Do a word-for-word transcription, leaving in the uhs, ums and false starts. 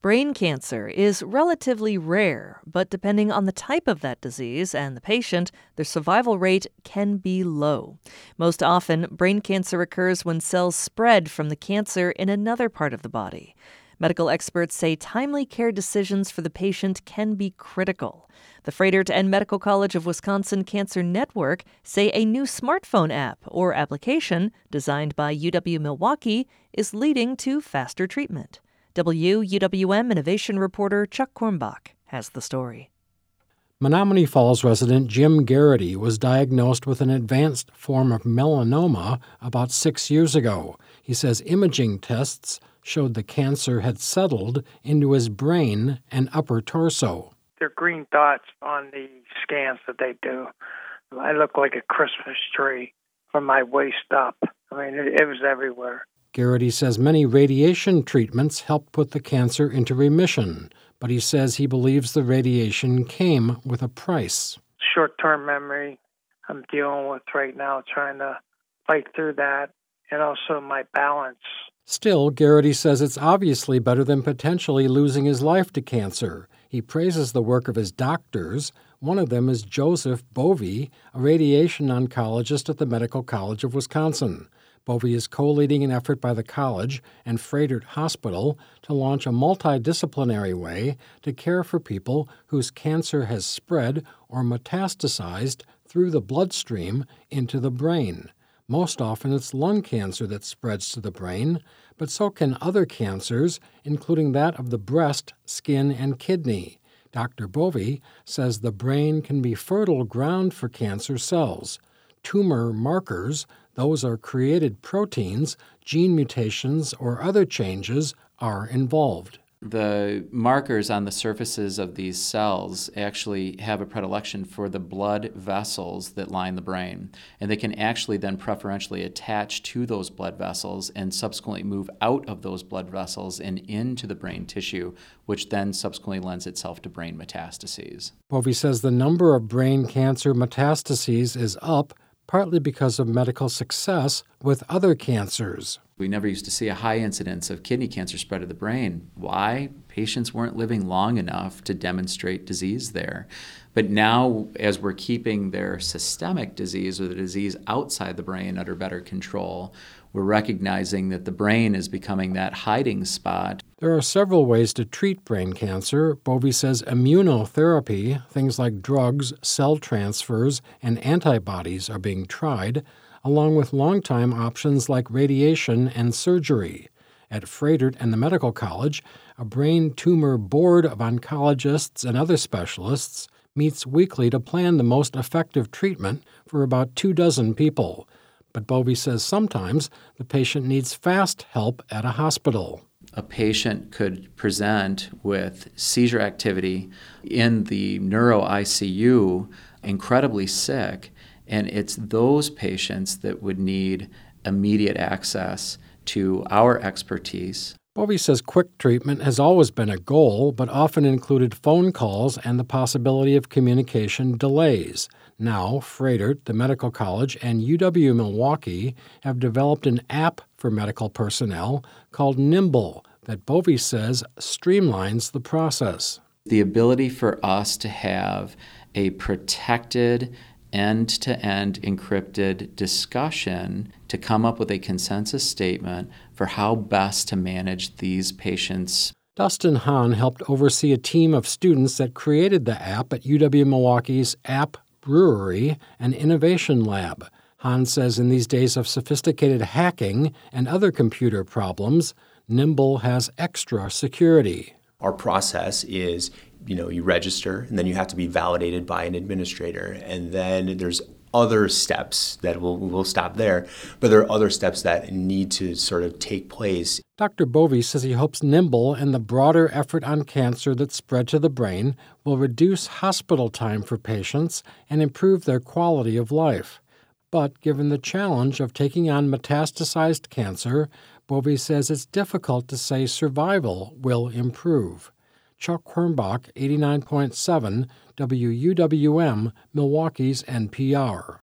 Brain cancer is relatively rare, but depending on the type of that disease and the patient, the survival rate can be low. Most often, brain cancer occurs when cells spread from the cancer in another part of the body. Medical experts say timely care decisions for the patient can be critical. The Froedtert and Medical College of Wisconsin Cancer Network say a new smartphone app or application designed by U W-Milwaukee is leading to faster treatment. W U W M innovation reporter Chuck Kornbach has the story. Menomonee Falls resident Jim Garrity was diagnosed with an advanced form of melanoma about six years ago. He says imaging tests showed the cancer had settled into his brain and upper torso. There are green dots on the scans that they do. I look like a Christmas tree from my waist up. I mean, it, it was everywhere. Garrity says many radiation treatments helped put the cancer into remission, but he says he believes the radiation came with a price. Short-term memory I'm dealing with right now, trying to fight through that, and also my balance. Still, Garrity says it's obviously better than potentially losing his life to cancer. He praises the work of his doctors. One of them is Joseph Bovey, a radiation oncologist at the Medical College of Wisconsin. Bovey is co-leading an effort by the college and Froedtert Hospital to launch a multidisciplinary way to care for people whose cancer has spread or metastasized through the bloodstream into the brain. Most often it's lung cancer that spreads to the brain, but so can other cancers, including that of the breast, skin, and kidney. Doctor Bovey says the brain can be fertile ground for cancer cells. Tumor markers, those are created proteins, gene mutations, or other changes, are involved. The markers on the surfaces of these cells actually have a predilection for the blood vessels that line the brain, and they can actually then preferentially attach to those blood vessels and subsequently move out of those blood vessels and into the brain tissue, which then subsequently lends itself to brain metastases. Bovey says the number of brain cancer metastases is up, partly because of medical success with other cancers. We never used to see a high incidence of kidney cancer spread to the brain. Why? Patients weren't living long enough to demonstrate disease there. But now, as we're keeping their systemic disease or the disease outside the brain under better control, we're recognizing that the brain is becoming that hiding spot. There are several ways to treat brain cancer. Bovey says immunotherapy, things like drugs, cell transfers, and antibodies are being tried, along with long-time options like radiation and surgery. At Froedtert and the Medical College, a brain tumor board of oncologists and other specialists meets weekly to plan the most effective treatment for about two dozen people. But Bovey says sometimes the patient needs fast help at a hospital. A patient could present with seizure activity in the neuro I C U, incredibly sick, and it's those patients that would need immediate access to our expertise. Bovey says quick treatment has always been a goal, but often included phone calls and the possibility of communication delays. Now, Froedtert, the Medical College, and U W-Milwaukee have developed an app for medical personnel called Nimble that Bovey says streamlines the process. The ability for us to have a protected, end-to-end encrypted discussion to come up with a consensus statement for how best to manage these patients. Dustin Hahn helped oversee a team of students that created the app at U W-Milwaukee's App Brewery and Innovation Lab. Hahn says in these days of sophisticated hacking and other computer problems, Nimble has extra security. Our process is, you know, you register, and then you have to be validated by an administrator. And then there's other steps that will will stop there, but there are other steps that need to sort of take place. Doctor Bovey says he hopes Nimble and the broader effort on cancer that spread to the brain will reduce hospital time for patients and improve their quality of life. But given the challenge of taking on metastasized cancer, Bovey says it's difficult to say survival will improve. Chuck Kornbach, eighty-nine point seven W U W M, Milwaukee's N P R.